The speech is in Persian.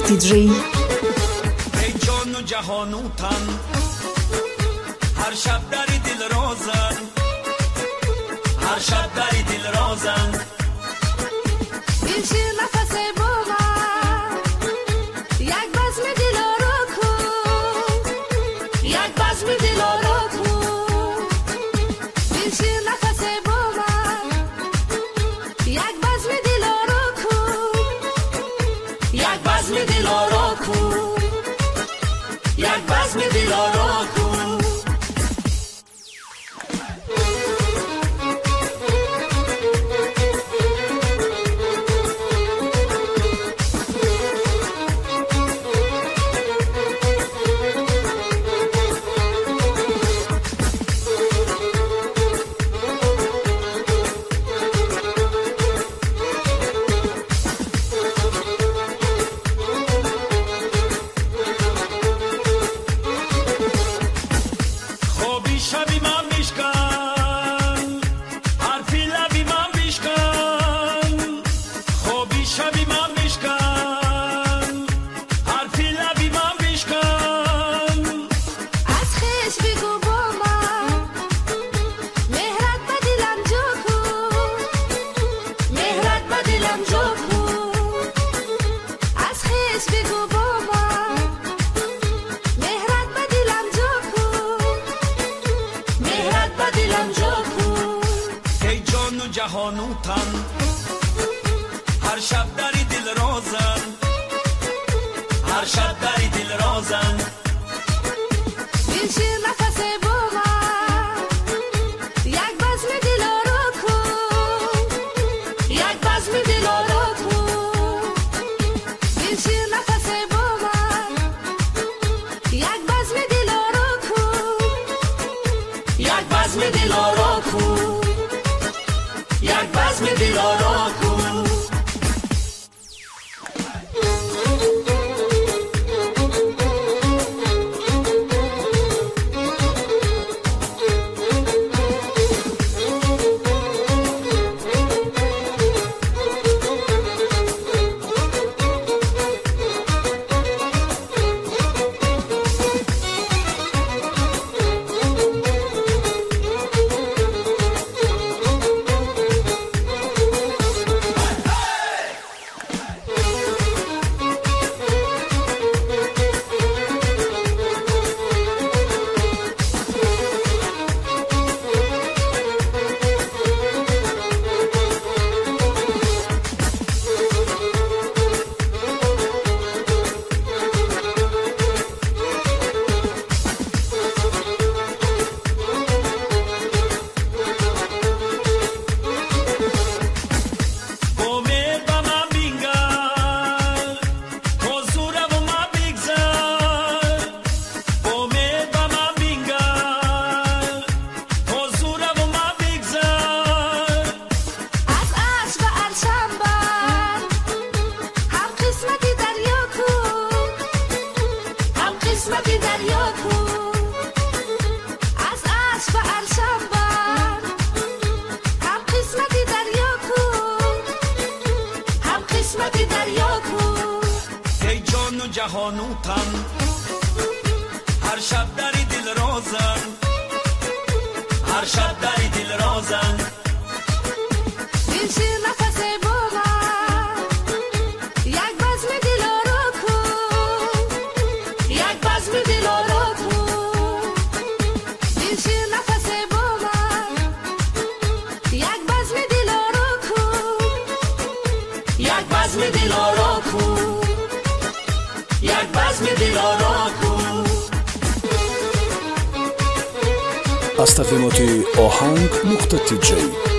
دیجی. ای جان و جهان و تن هر شب در دل رازن، هر شب در دل رازن. بشیر نفس با من یک بزم دلارا کن، یک بزم دلارا کن. بشیر نفس با من یک بزم دلارا کن، یک بزم دلارا کن، یک بزم دلارا کن. شبی من میشکن حرفی لبی من میشکن، خوابی شبی من میشکن حرفی لبی من میشکن. از خیش بگو با من مهرت به دلم جا کن، مهرت به دلم جا کن. از خیش بگو با من مهرت به دلم جا کن، مهرت به دلم جا کن. ای جان و جهان و تن هر شب در دل رازن، هر شب در دل رازن. بشیر نفس با من یک بزم دلارا کن، یک بزم دلارا کن. بشیر نفس با من یک بزم دلارا کن، یک بزم دلارا کن، یک بزم دلارا کن. جهان و تن هر شب در دل رازن، هر شب در دل رازن. بشیر نفس با من یک بزم دلارا کن، یک بزم دلارا کن. بشیر نفس با من یک بزم دلارا کن، یک بزم دلارا کن، یک بزم دلارا کن. از تقدیمات آهنگ نقطه تیجی.